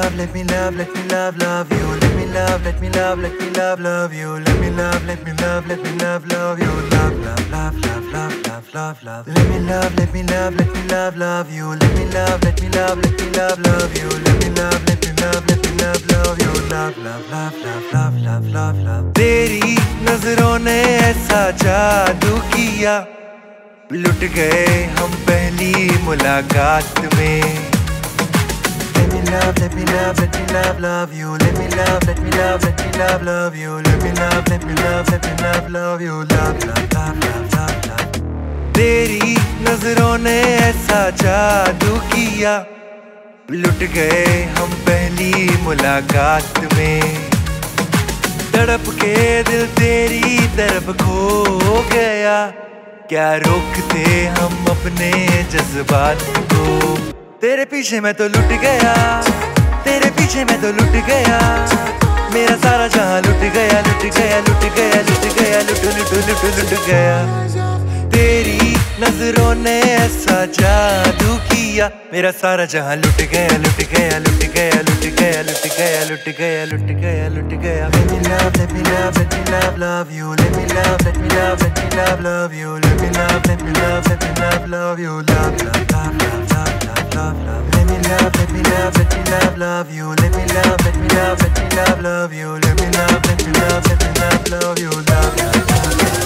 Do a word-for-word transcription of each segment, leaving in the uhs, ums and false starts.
love, let me love, let me love, love you. Let me love, let me love, let me love, love you. Let me love, let me love, let me love, love you. Love, love, love, love, love, love, love, love. Let me love, let me love, let me love, love you. Let me love, let me love, let me love, love you. Let me love, let me love, let me love, love you. Love, love, love, love, love, love, love, love. तेरी नजरों ने ऐसा जादू किया, लुट गए हम पहली मुलाकात में. Let me love, let me love, let me love, love you. Let me love, let me love, let me love, love you. Let me love, let me love, let me love, love you. Love, love, love, love, love, love. तेरी नजरों ने ऐसा जादू किया, लुट गए हम पहली मुलाकात में. तड़प के दिल तेरी तरफ खो गया, क्या रोकते हम अपने जज्बात को. तेरे पीछे मैं तो लुट गया, तेरे पीछे मैं तो लुट गया. मेरा सारा जहां लुट गया, लुट गया, लुट गया, लुट गया, लुट लुट लुट लुट गया. तेरी नजरों ने ऐसा जादू किया, मेरा सारा जहां लुट गया, लुट गया, लुट गया, लुट गया, लुट गया, लुट गया, लुट गया, लुट गया. Let me love, let me love, let me love, love you. Let me love, let me love, let me love, love you. Let me love, let me love, let me love, love you. Love, love, love, love, love, love, love, love. Let me love, let me love, let me love, love you. Let me love, let me love, let me love, love you. Let me love, let me love, let me love, love you. Love, love, love, love, love.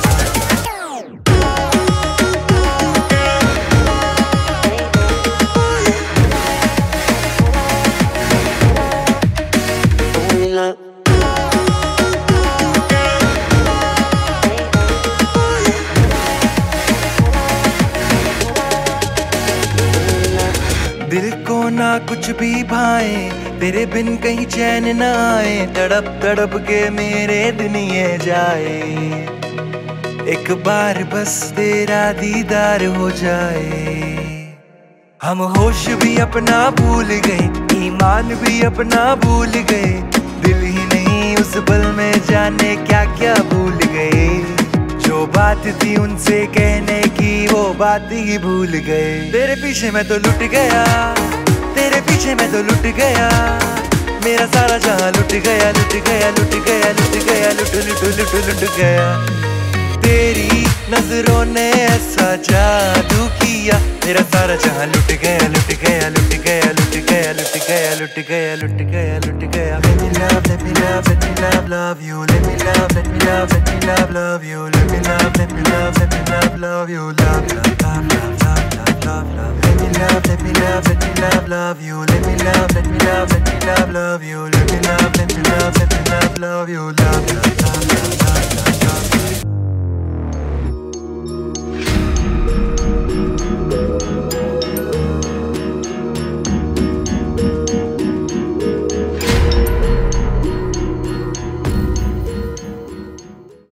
दिल को ना कुछ भी भाए, तेरे बिन कहीं चैन न आए. तड़प तड़प के मेरे दिन ये जाए, एक बार बस तेरा दीदार हो जाए. हम होश भी अपना भूल गए, ईमान भी अपना भूल गए. दिल ही नहीं उस पल में जाने क्या क्या भूल गए. जो बात थी उनसे कहने की वो बात ही भूल गए. तेरे पीछे मैं तो लुट गया, तेरे पीछे मैं तो लुट गया. मेरा सारा जहां लुट गया, लुट गया, लुट गया, लुट गया, लुट लुट लुट लुट गया. तेरी नजरों ने ऐसा जादू किया, मेरा सारा जहां लुट गया, लुट गया, लुट गया, लुट गया, लुट गया, लुट गया, लुट गया, लुट गया. Let me love, let me love, let me love, love you. Let me love, let me love, let me love, love you. Let me love, let me love, let me love, love you. Love, love, love, love, love, love, love, love. Let me love, let me love, let me love, love you. Let me love, let me love, let me love, love you. Let me love, let me love, let me love, love you. Love.